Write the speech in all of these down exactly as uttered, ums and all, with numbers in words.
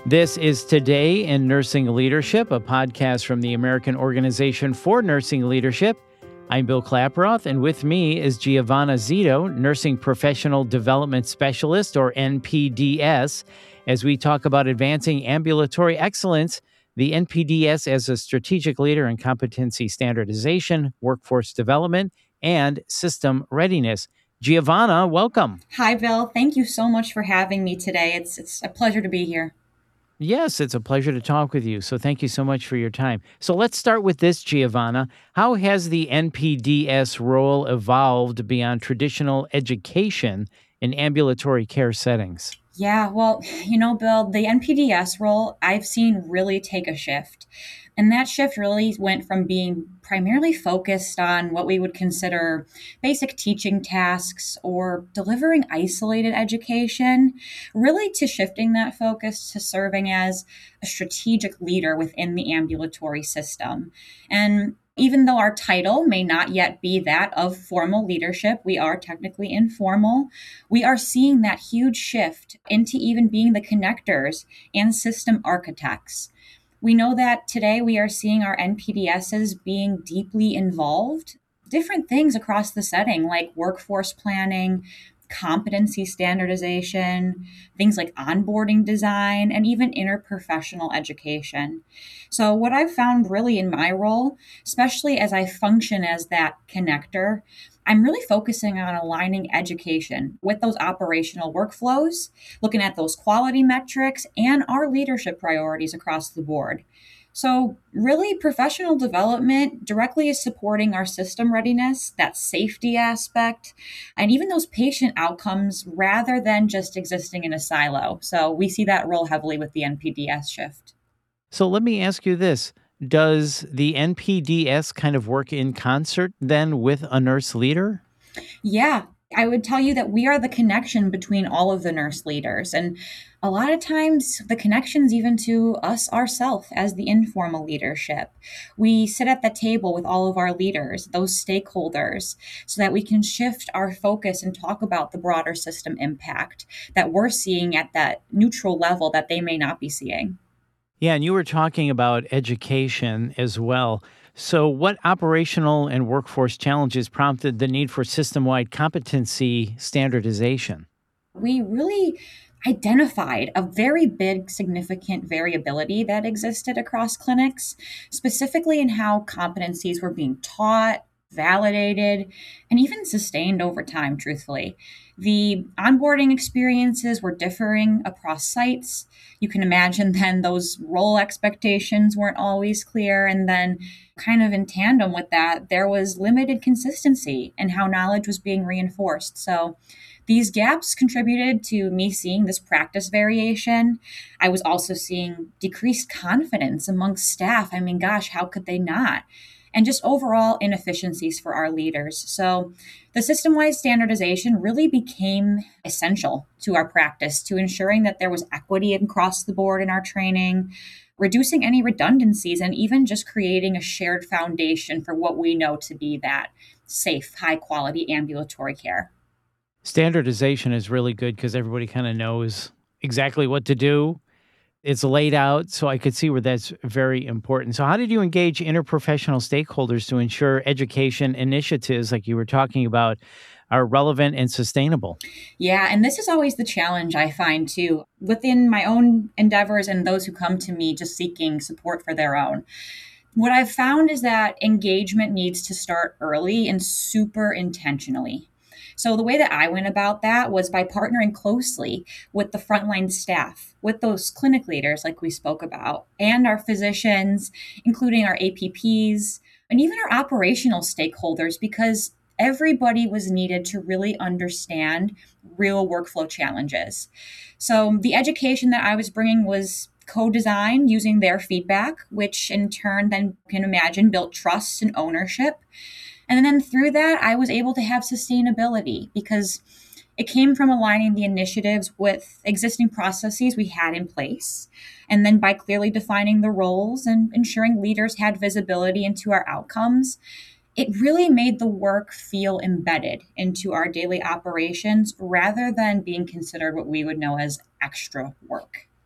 This is Today in Nursing Leadership, a podcast from the American Organization for Nursing Leadership. I'm Bill Klaproth, and with me is Giovanna Zito, Nursing Professional Development Specialist, or N P D S, as we talk about advancing ambulatory excellence, the N P D S as a strategic leader in competency standardization, workforce development, and system readiness. Giovanna, welcome. Hi, Bill. Thank you so much for having me today. It's it's a pleasure to be here. Yes, it's a pleasure to talk with you. So thank you so much for your time. So let's start with this, Giovanna. How has the N P D S role evolved beyond traditional education in ambulatory care settings? Yeah, well, you know, Bill, the N P D S role I've seen really take a shift. And that shift really went from being primarily focused on what we would consider basic teaching tasks or delivering isolated education, really to shifting that focus to serving as a strategic leader within the ambulatory system. And even though our title may not yet be that of formal leadership, we are technically informal. We are seeing that huge shift into even being the connectors and system architects. We know that today we are seeing our N P D Ss being deeply involved, different things across the setting like workforce planning, competency standardization, things like onboarding design, and even interprofessional education. So, what I've found really in my role, especially as I function as that connector, I'm really focusing on aligning education with those operational workflows, looking at those quality metrics and our leadership priorities across the board. So, really, professional development directly is supporting our system readiness, that safety aspect, and even those patient outcomes rather than just existing in a silo. So, we see that role heavily with the N P D S shift. So let me ask you this. Does the N P D S kind of work in concert then with a nurse leader? Yeah, I would tell you that we are the connection between all of the nurse leaders. And a lot of times, the connections even to us ourselves as the informal leadership. We sit at the table with all of our leaders, those stakeholders, so that we can shift our focus and talk about the broader system impact that we're seeing at that neutral level that they may not be seeing. Yeah, and you were talking about education as well. So, what operational and workforce challenges prompted the need for system wide competency standardization? We really identified a very big, significant variability that existed across clinics, specifically in how competencies were being taught, validated, and even sustained over time, truthfully. The onboarding experiences were differing across sites. You can imagine then those role expectations weren't always clear. And then, kind of in tandem with that, there was limited consistency in how knowledge was being reinforced. So, these gaps contributed to me seeing this practice variation. I was also seeing decreased confidence amongst staff. I mean, gosh, how could they not? And just overall inefficiencies for our leaders. So the system wide standardization really became essential to our practice to ensuring that there was equity across the board in our training, reducing any redundancies, and even just creating a shared foundation for what we know to be that safe, high quality ambulatory care. Standardization is really good because everybody kind of knows exactly what to do. It's laid out, so I could see where that's very important. So, how did you engage interprofessional stakeholders to ensure education initiatives, like you were talking about, are relevant and sustainable? Yeah, and this is always the challenge I find too within my own endeavors and those who come to me just seeking support for their own. What I've found is that engagement needs to start early and super intentionally. So, the way that I went about that was by partnering closely with the frontline staff, with those clinic leaders, like we spoke about, and our physicians, including our A P Ps, and even our operational stakeholders, because everybody was needed to really understand real workflow challenges. So, the education that I was bringing was co-designed using their feedback, which in turn then can imagine built trust and ownership. And then through that, I was able to have sustainability because it came from aligning the initiatives with existing processes we had in place. And then by clearly defining the roles and ensuring leaders had visibility into our outcomes, it really made the work feel embedded into our daily operations rather than being considered what we would know as extra work.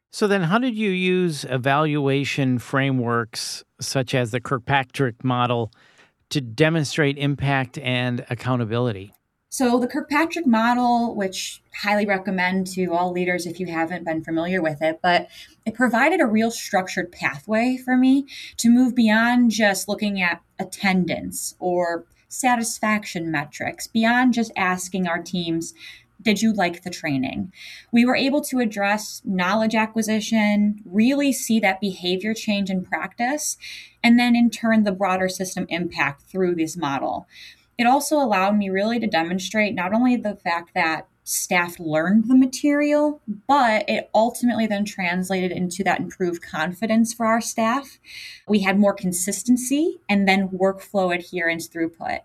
So then how did you use evaluation frameworks such as the Kirkpatrick model to demonstrate impact and accountability? So, the Kirkpatrick model, which highly recommend to all leaders if you haven't been familiar with it, but it provided a real structured pathway for me to move beyond just looking at attendance or satisfaction metrics, beyond just asking our teams, did you like the training? We were able to address knowledge acquisition, really see that behavior change in practice, and then in turn, the broader system impact through this model. It also allowed me really to demonstrate not only the fact that staff learned the material, but it ultimately then translated into that improved confidence for our staff. We had more consistency and then workflow adherence throughput.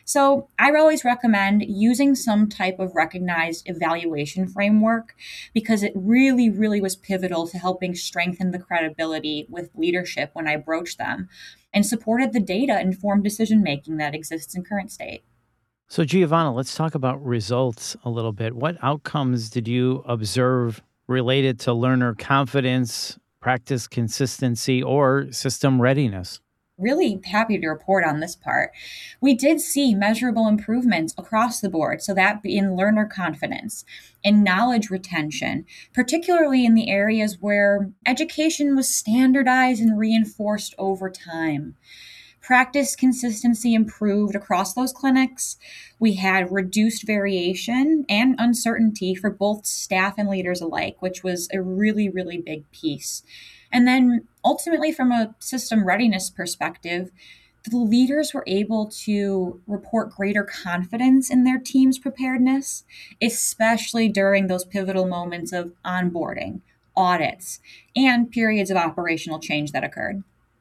So I always recommend using some type of recognized evaluation framework because it really, really was pivotal to helping strengthen the credibility with leadership when I broached them and supported the data-informed decision-making that exists in current state. So, Giovanna, let's talk about results a little bit. What outcomes did you observe related to learner confidence, practice consistency, or system readiness? Really happy to report on this part. We did see measurable improvements across the board. So that in learner confidence, in knowledge retention, particularly in the areas where education was standardized and reinforced over time. Practice consistency improved across those clinics. We had reduced variation and uncertainty for both staff and leaders alike, which was a really, really big piece. And then ultimately, from a system readiness perspective, the leaders were able to report greater confidence in their team's preparedness, especially during those pivotal moments of onboarding, audits, and periods of operational change that occurred.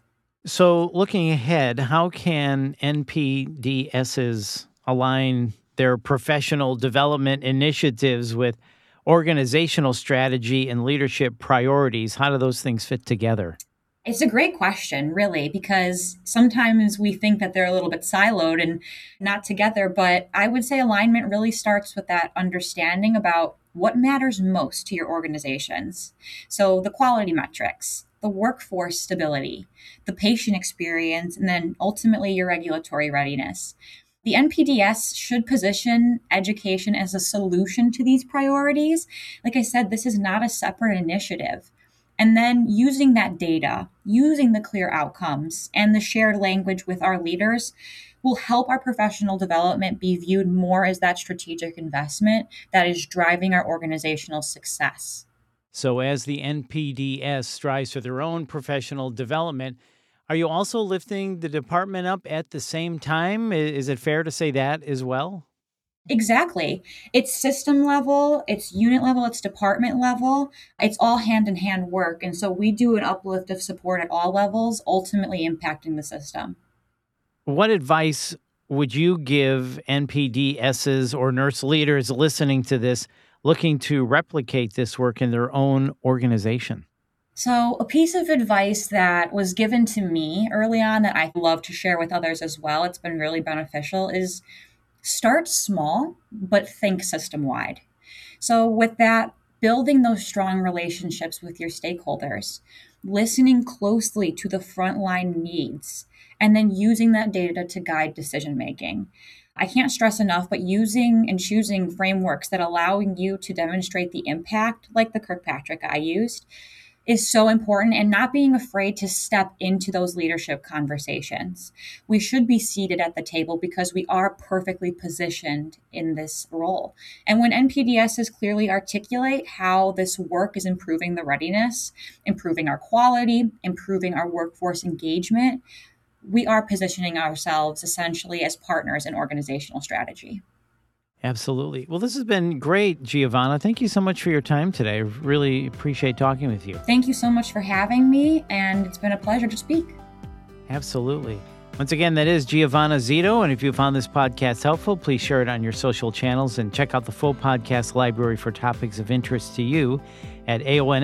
So, looking ahead, how can N P D Ss align their professional development initiatives with organizational strategy and leadership priorities? How do those things fit together? It's a great question, really, because sometimes we think that they're a little bit siloed and not together. But I would say alignment really starts with that understanding about what matters most to your organizations. So the quality metrics, the workforce stability, the patient experience, and then ultimately your regulatory readiness. The N P D S should position education as a solution to these priorities. Like I said, this is not a separate initiative. And then using that data, using the clear outcomes and the shared language with our leaders will help our professional development be viewed more as that strategic investment that is driving our organizational success. So, as the N P D S strives for their own professional development, are you also lifting the department up at the same time? I- Is it fair to say that as well? Exactly. It's system level, it's unit level, it's department level. It's all hand in hand work. And so we do an uplift of support at all levels, ultimately impacting the system. What advice would you give N P D Ss or nurse leaders listening to this, looking to replicate this work in their own organization? So, a piece of advice that was given to me early on that I love to share with others as well, it's been really beneficial, is start small, but think system wide. So, with that, building those strong relationships with your stakeholders, listening closely to the frontline needs, and then using that data to guide decision making. I can't stress enough, but using and choosing frameworks that allow you to demonstrate the impact, like the Kirkpatrick I used, is so important, and not being afraid to step into those leadership conversations. We should be seated at the table because we are perfectly positioned in this role. And when N P D Ss clearly articulate how this work is improving the readiness, improving our quality, improving our workforce engagement, we are positioning ourselves essentially as partners in organizational strategy. Absolutely. Well, this has been great, Giovanna. Thank you so much for your time today. I really appreciate talking with you. Thank you so much for having me, and it's been a pleasure to speak. Absolutely. Once again, that is Giovanna Zito. And if you found this podcast helpful, please share it on your social channels and check out the full podcast library for topics of interest to you at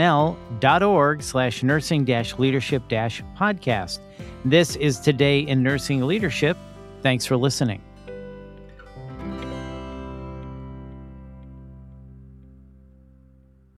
aonl.org slash nursing dash leadership dash podcast. This is Today in Nursing Leadership. Thanks for listening.